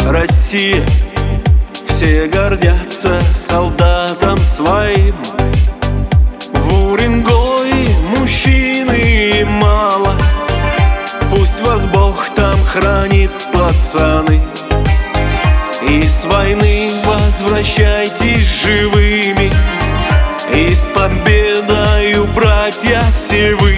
Россия. Все гордятся солдатом своим. В Уренгое мужчины мало. Пусть вас Бог там хранит, пацаны. И с войны возвращайтесь живыми, и с победою, братья, все вы.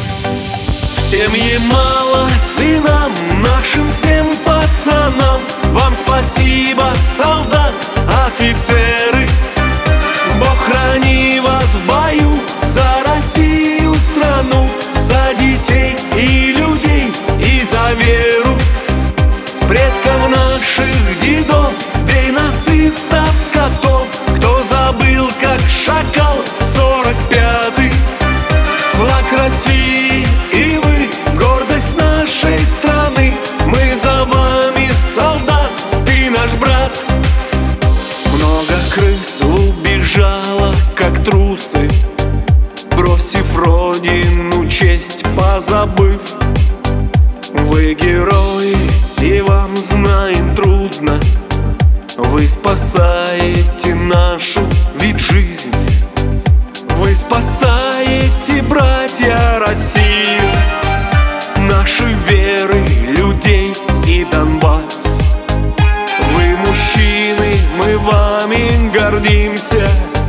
В семье мало сынам, нашим всем пацанам. Вам спасибо, солдат, офицеры. Бог храни вас в бою за Россию страну, за детей и людей и за веру предков наших дедов. Бей нацистов, скотов, кто забыл, как шакал 45-й. Флаг России и вы, гордость нашей страны. Мы за вами, солдат, ты наш брат. Много крыс убежало, как трусы, бросив родину, честь позабыв. Вы герои, и вам, знаем, трудно. Вы спасаете нашу ведь жизнь. Вы спасаете, братья, Россию, наши веры, людей и Донбасс. Вы мужчины, мы вами гордимся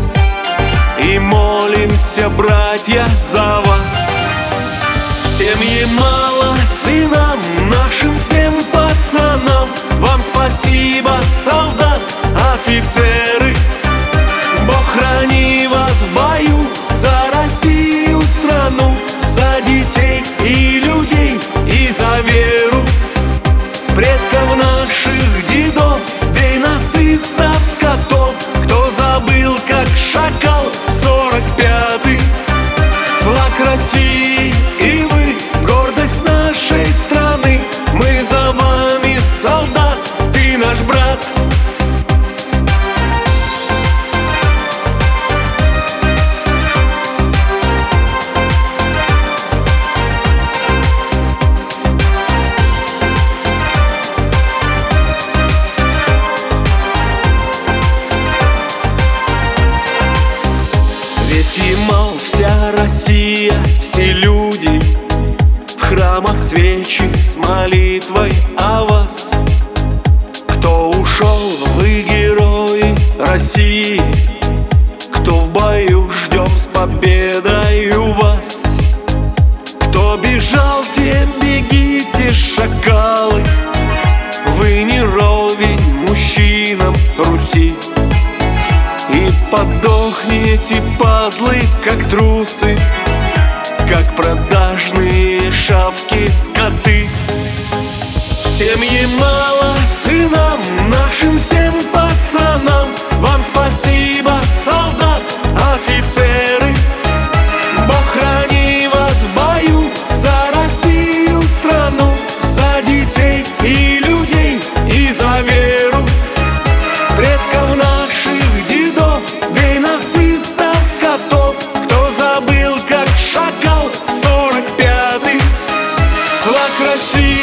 и молимся, братья, за вас. В семье мало сынам, нашим всем пацанам. Вам спасибо, солдат, офицеры. Бог храни вас в бою за Россию страну, за детей и людей и за веру предков наших дедов. Бей нацистов, скотов, кто забыл, как шакал 45-й. Флаг России и вы, гордость нашей страны. Мы за вами, солдат, ты наш брат. Весь Ямал, вся Россия, все люди в храмах свечи с молитвой о вас. Кто ушел, вы герои России, кто в бою, ждем с победою вас. Кто бежал, те бегите, шакалы. Вы не ровень мужчинам Руси, и подохнете, падлы, как трусы, как продажные шавки, скоты. В семье мало сынам, нашим всем пацанам. Вам спасибо, солдат, офицеры. Бог храни вас в бою за Россию страну, за детей и людей и за веру предков наших дедов. Бей нацистов, скотов, кто забыл, как шакал 45-й. Флаг России